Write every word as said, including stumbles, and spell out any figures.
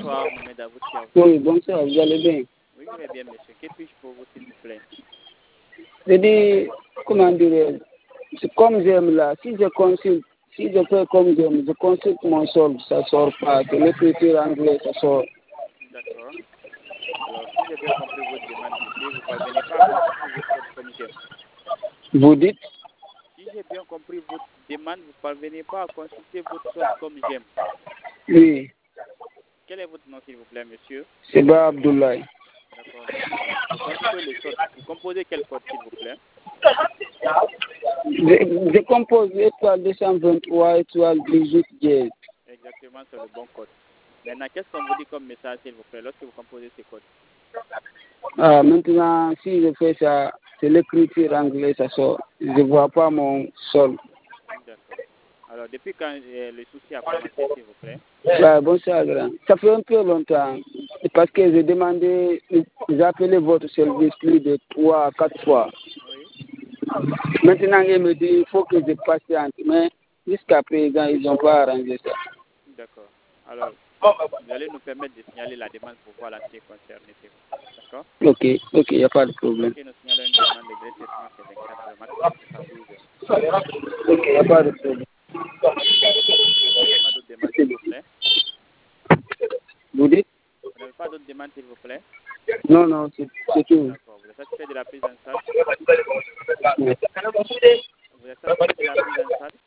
bonsoir, Mohamed Avoutia. Oui, bonsoir, vous allez bien? Oui, je vais bien, monsieur. Que puis-je pour vous, s'il vous plaît? Je dis, comment dire, c'est comme j'aime là, si je consulte, si je fais comme j'aime, je consulte mon solde, ça ne sort pas, c'est l'écriture anglaise, ça sort. D'accord. Alors, si j'ai bien compris votre demande, monsieur, vous ne parvenez pas à consulter votre solde comme j'aime. Vous dites? Si j'ai bien compris votre demande, vous ne parvenez pas à consulter votre solde comme j'aime. Oui. Quel est votre nom, s'il vous plaît, monsieur? C'est Ba Abdoulaye. D'accord, monsieur. Pour consulter le solde, vous composez quel code, s'il vous plaît? Je, je compose étoile deux cent vingt-trois, étoile dix-huit, dièse. Exactement, c'est le bon code. Maintenant, qu'est-ce qu'on vous dit comme message, s'il vous plaît, lorsque vous composez ces codes? Ah, maintenant, si je fais ça, c'est l'écriture anglaise, ça sort. Je ne vois pas mon solde. D'accord. Alors, depuis quand euh, le souci a commencé, s'il vous plaît? Ah, bonsoir, grand. Ça fait un peu longtemps. Parce que j'ai demandé, j'ai appelé votre service plus de trois à quatre fois. Oui. Maintenant, ils me disent qu'il faut que je patiente. Mais jusqu'à présent, ils n'ont pas arrangé ça. D'accord. Alors, vous allez nous permettre de signaler la demande pour voir la concernée. D'accord? Ok, ok, il n'y a pas de problème. Ok, nous signalons une demande de traitement, c'est vingt-quatre heures, maximum soixante-douze heures. Ok, il n'y a pas de problème. Vous n'avez pas d'autres demandes, s'il vous plaît? Vous dites? Vous n'avez pas d'autres demandes, s'il vous plaît? Non, non, c'est tout. D'accord. Vous êtes satisfait de la prise en charge? Oui. Vous êtes satisfait de la prise en charge?